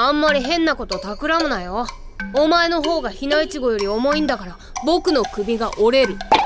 あんまり変なこと企むなよ。お前の方がひなイチゴより重いんだから僕の首が折れる。